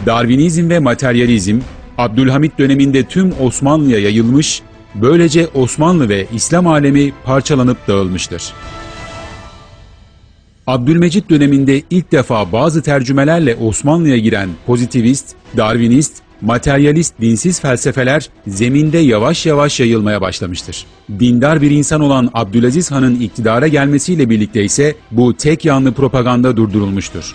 Darwinizm ve materyalizm, Abdülhamit döneminde tüm Osmanlı'ya yayılmış, böylece Osmanlı ve İslam alemi parçalanıp dağılmıştır. Abdülmecit döneminde ilk defa bazı tercümelerle Osmanlı'ya giren pozitivist, Darwinist, materyalist dinsiz felsefeler zeminde yavaş yavaş yayılmaya başlamıştır. Dindar bir insan olan Abdülaziz Han'ın iktidara gelmesiyle birlikte ise bu tek yanlı propaganda durdurulmuştur.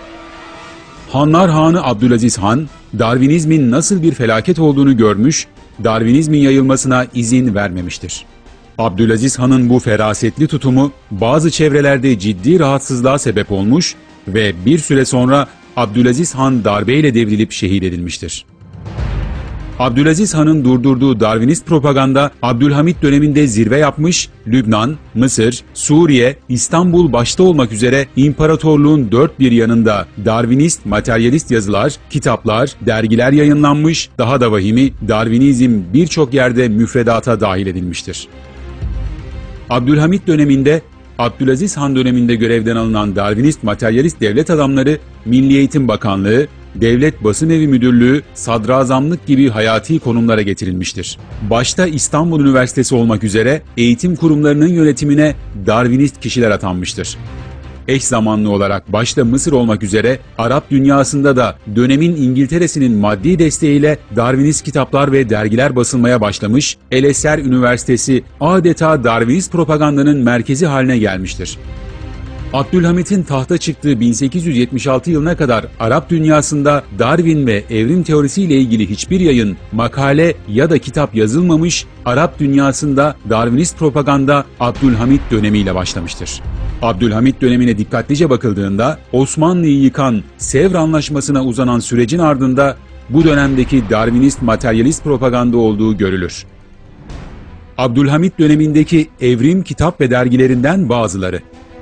Hanlar Hanı Abdülaziz Han, Darwinizmin nasıl bir felaket olduğunu görmüş, Darwinizmin yayılmasına izin vermemiştir. Abdülaziz Han'ın bu ferasetli tutumu bazı çevrelerde ciddi rahatsızlığa sebep olmuş ve bir süre sonra Abdülaziz Han darbeyle devrilip şehit edilmiştir. Abdülaziz Han'ın durdurduğu Darwinist propaganda Abdülhamit döneminde zirve yapmış, Lübnan, Mısır, Suriye, İstanbul başta olmak üzere imparatorluğun dört bir yanında Darwinist, materyalist yazılar, kitaplar, dergiler yayınlanmış, daha da vahimi Darwinizm birçok yerde müfredata dahil edilmiştir. Abdülhamit döneminde, Abdülaziz Han döneminde görevden alınan Darwinist materyalist devlet adamları, Milli Eğitim Bakanlığı, Devlet Basın Evi Müdürlüğü, sadrazamlık gibi hayati konumlara getirilmiştir. Başta İstanbul Üniversitesi olmak üzere eğitim kurumlarının yönetimine Darwinist kişiler atanmıştır. Eş zamanlı olarak başta Mısır olmak üzere Arap dünyasında da dönemin İngiltere'sinin maddi desteğiyle Darwinist kitaplar ve dergiler basılmaya başlamış, El Eser Üniversitesi adeta Darwinist propagandanın merkezi haline gelmiştir. Abdülhamit'in tahta çıktığı 1876 yılına kadar Arap dünyasında Darwin ve evrim teorisiyle ilgili hiçbir yayın, makale ya da kitap yazılmamış, Arap dünyasında Darwinist propaganda Abdülhamit dönemiyle başlamıştır. Abdülhamit dönemine dikkatlice bakıldığında Osmanlı'yı yıkan Sevr Anlaşması'na uzanan sürecin ardında bu dönemdeki Darwinist materyalist propaganda olduğu görülür. Abdülhamit dönemindeki evrim kitap ve dergilerinden bazıları: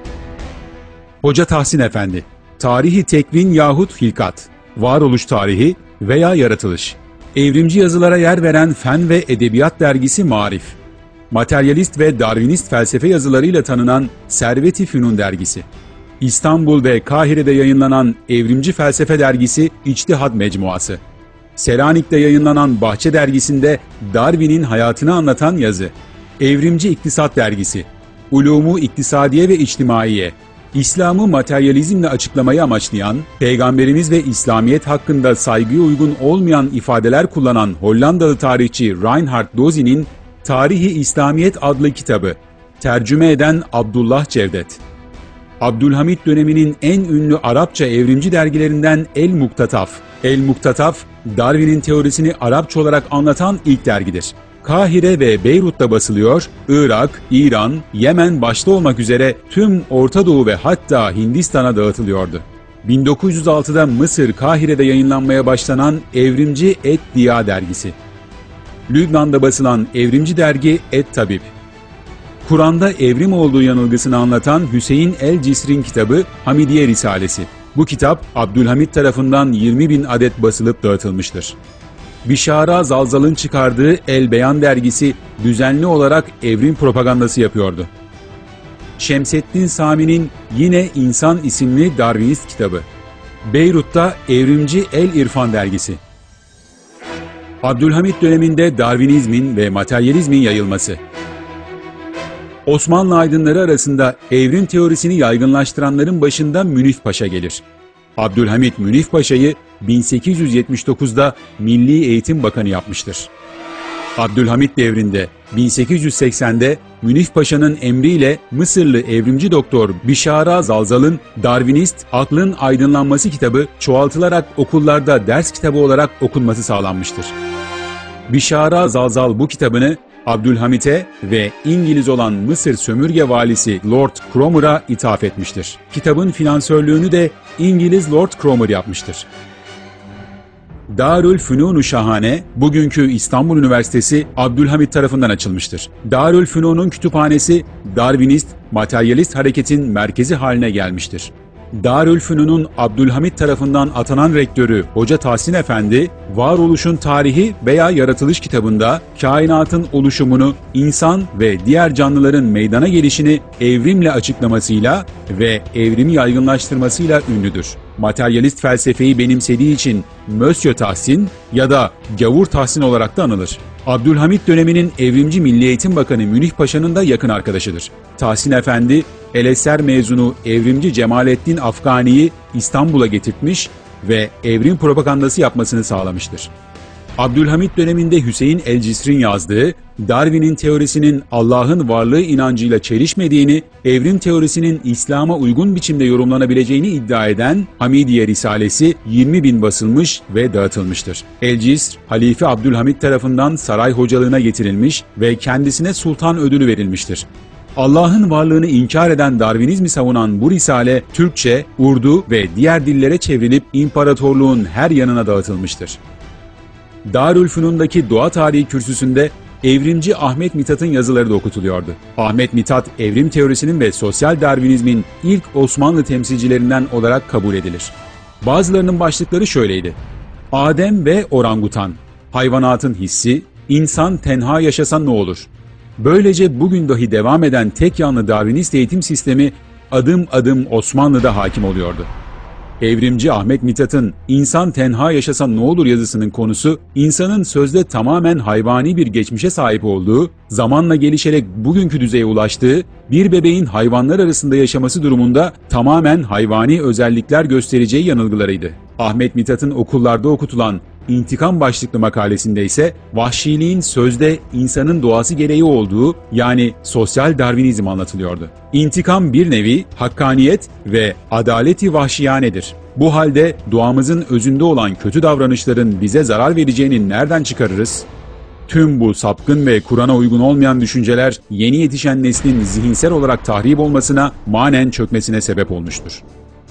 Hoca Tahsin Efendi, Tarihi Tekvin yahut Hilkat, Varoluş Tarihi veya Yaratılış, evrimci yazılara yer veren Fen ve Edebiyat dergisi Marif, materyalist ve Darwinist felsefe yazılarıyla tanınan Servet-i Fünun dergisi, İstanbul ve Kahire'de yayınlanan evrimci felsefe dergisi İçtihat Mecmuası, Selanik'te yayınlanan Bahçe dergisinde Darwin'in hayatını anlatan yazı, Evrimci İktisat dergisi, Ulumu İktisadiye ve İçtimaiye, İslam'ı materyalizmle açıklamayı amaçlayan, Peygamberimiz ve İslamiyet hakkında saygıya uygun olmayan ifadeler kullanan Hollandalı tarihçi Reinhard Dozi'nin Tarihi İslamiyet adlı kitabı, tercüme eden Abdullah Cevdet. Abdülhamit döneminin en ünlü Arapça evrimci dergilerinden El Muktataf. El Muktataf, Darwin'in teorisini Arapça olarak anlatan ilk dergidir. Kahire ve Beyrut'ta basılıyor, Irak, İran, Yemen başta olmak üzere tüm Orta Doğu ve hatta Hindistan'a dağıtılıyordu. 1906'da Mısır Kahire'de yayınlanmaya başlanan evrimci Et Diya dergisi. Lübnan'da basılan evrimci dergi Et Tabib. Kur'an'da evrim olduğu yanılgısını anlatan Hüseyin el-Cisrin kitabı Hamidiye Risalesi. Bu kitap Abdülhamit tarafından 20.000 adet basılıp dağıtılmıştır. Bişara Zalzal'ın çıkardığı El Beyan dergisi düzenli olarak evrim propagandası yapıyordu. Şemseddin Sami'nin yine İnsan isimli Darwinist kitabı. Beyrut'ta evrimci El İrfan dergisi. Abdülhamit döneminde Darwinizmin ve materyalizmin yayılması. Osmanlı aydınları arasında evrim teorisini yaygınlaştıranların başında Münif Paşa gelir. Abdülhamit Münif Paşa'yı 1879'da Milli Eğitim Bakanı yapmıştır. Abdülhamit devrinde 1880'de Münif Paşa'nın emriyle Mısırlı evrimci doktor Bişara Zalzal'ın Darwinist Aklın Aydınlanması kitabı çoğaltılarak okullarda ders kitabı olarak okunması sağlanmıştır. Bişara Zalzal bu kitabını Abdülhamit'e ve İngiliz olan Mısır sömürge valisi Lord Cromer'a ithaf etmiştir. Kitabın finansörlüğünü de İngiliz Lord Cromer yapmıştır. Darülfünun-u Şahane, bugünkü İstanbul Üniversitesi Abdülhamit tarafından açılmıştır. Darülfünun'un kütüphanesi Darwinist, materyalist hareketin merkezi haline gelmiştir. Darülfünun'un Abdülhamit tarafından atanan rektörü Hoca Tahsin Efendi, Varoluşun Tarihi veya Yaratılış kitabında kainatın oluşumunu, insan ve diğer canlıların meydana gelişini evrimle açıklamasıyla ve evrimi yaygınlaştırmasıyla ünlüdür. materyalist felsefeyi benimsediği için Monsieur Tahsin ya da Gavur Tahsin olarak da anılır. Abdülhamit döneminin evrimci Milli Eğitim Bakanı Münih Paşa'nın da yakın arkadaşıdır. Tahsin Efendi, El-Eser mezunu evrimci Cemalettin Afgani'yi İstanbul'a getirtmiş ve evrim propagandası yapmasını sağlamıştır. Abdülhamit döneminde Hüseyin el-Cisr'in yazdığı, Darwin'in teorisinin Allah'ın varlığı inancıyla çelişmediğini, evrim teorisinin İslam'a uygun biçimde yorumlanabileceğini iddia eden Hamidiye Risalesi 20.000 basılmış ve dağıtılmıştır. El-Cisr, Halife Abdülhamit tarafından saray hocalığına getirilmiş ve kendisine sultan ödülü verilmiştir. Allah'ın varlığını inkar eden Darwinizmi savunan bu risale, Türkçe, Urdu ve diğer dillere çevrilip imparatorluğun her yanına dağıtılmıştır. Darülfünun'daki doğa tarihi kürsüsünde evrimci Ahmet Mithat'ın yazıları da okutuluyordu. Ahmet Mithat, evrim teorisinin ve sosyal Darwinizmin ilk Osmanlı temsilcilerinden olarak kabul edilir. Bazılarının başlıkları şöyleydi: Adem ve orangutan, hayvanatın hissi, insan tenha yaşasa ne olur? Böylece bugün dahi devam eden tek yanlı Darwinist eğitim sistemi adım adım Osmanlı'da hakim oluyordu. Evrimci Ahmet Mithat'ın "İnsan tenha yaşasa ne olur?" yazısının konusu, insanın sözde tamamen hayvani bir geçmişe sahip olduğu, zamanla gelişerek bugünkü düzeye ulaştığı, bir bebeğin hayvanlar arasında yaşaması durumunda tamamen hayvani özellikler göstereceği yanılgılarıydı. Ahmet Mithat'ın okullarda okutulan İntikam başlıklı makalesinde ise vahşiliğin sözde insanın doğası gereği olduğu, yani sosyal Darwinizm anlatılıyordu. İntikam bir nevi hakkaniyet ve adaleti vahşiyanedir. Bu halde doğamızın özünde olan kötü davranışların bize zarar vereceğini nereden çıkarırız? Tüm bu sapkın ve Kur'an'a uygun olmayan düşünceler yeni yetişen neslin zihinsel olarak tahrip olmasına, manen çökmesine sebep olmuştur.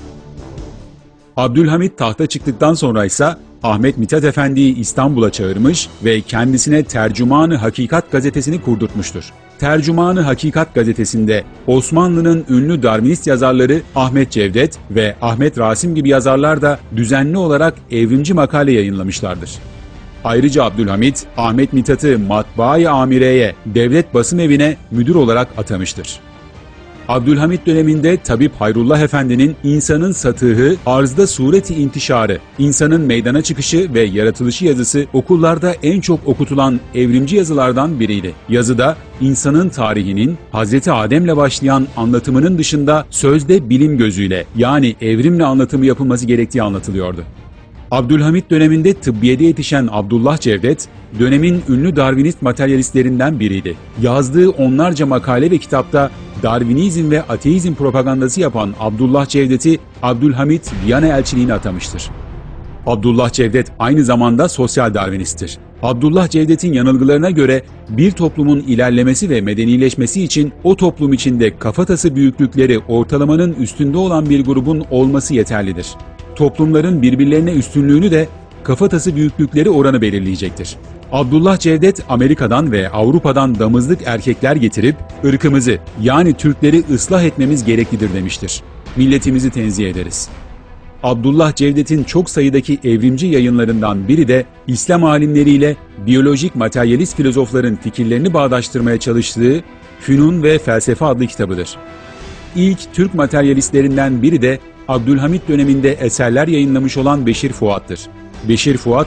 Abdülhamit tahta çıktıktan sonra ise Ahmet Mithat Efendi'yi İstanbul'a çağırmış ve kendisine Tercüman-ı Hakikat gazetesini kurdurtmuştur. Tercüman-ı Hakikat gazetesinde Osmanlı'nın ünlü Darwinist yazarları Ahmet Cevdet ve Ahmet Rasim gibi yazarlar da düzenli olarak evrimci makale yayınlamışlardır. Ayrıca Abdülhamit, Ahmet Mithat'ı Matbaa-i Amire'ye, devlet basım evine müdür olarak atamıştır. Abdülhamit döneminde Tabip Hayrullah Efendi'nin İnsanın Satıhı, Arzda Sureti İntişarı, İnsanın Meydana Çıkışı ve Yaratılışı yazısı okullarda en çok okutulan evrimci yazılardan biriydi. Yazıda insanın tarihinin Hazreti Adem'le başlayan anlatımının dışında sözde bilim gözüyle, yani evrimle anlatımı yapılması gerektiği anlatılıyordu. Abdülhamit döneminde tıbbiyede yetişen Abdullah Cevdet, dönemin ünlü Darwinist materyalistlerinden biriydi. Yazdığı onlarca makale ve kitapta Darwinizm ve ateizm propagandası yapan Abdullah Cevdet'i Abdülhamit Viyana elçiliğine atamıştır. Abdullah Cevdet aynı zamanda sosyal Darwinisttir. Abdullah Cevdet'in yanılgılarına göre bir toplumun ilerlemesi ve medenileşmesi için o toplum içinde kafatası büyüklükleri ortalamanın üstünde olan bir grubun olması yeterlidir. Toplumların birbirlerine üstünlüğünü de kafatası büyüklükleri oranı belirleyecektir. Abdullah Cevdet, Amerika'dan ve Avrupa'dan damızlık erkekler getirip ırkımızı, yani Türkleri ıslah etmemiz gereklidir demiştir. Milletimizi tenzih ederiz. Abdullah Cevdet'in çok sayıdaki evrimci yayınlarından biri de İslam alimleriyle biyolojik materyalist filozofların fikirlerini bağdaştırmaya çalıştığı Fünun ve Felsefe adlı kitabıdır. İlk Türk materyalistlerinden biri de Abdülhamit döneminde eserler yayınlamış olan Beşir Fuat'tır. Beşir Fuat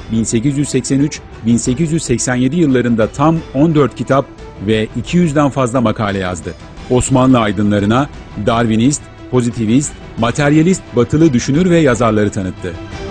1883-1887 yıllarında tam 14 kitap ve 200'den fazla makale yazdı. Osmanlı aydınlarına Darwinist, pozitivist, materyalist batılı düşünür ve yazarları tanıttı.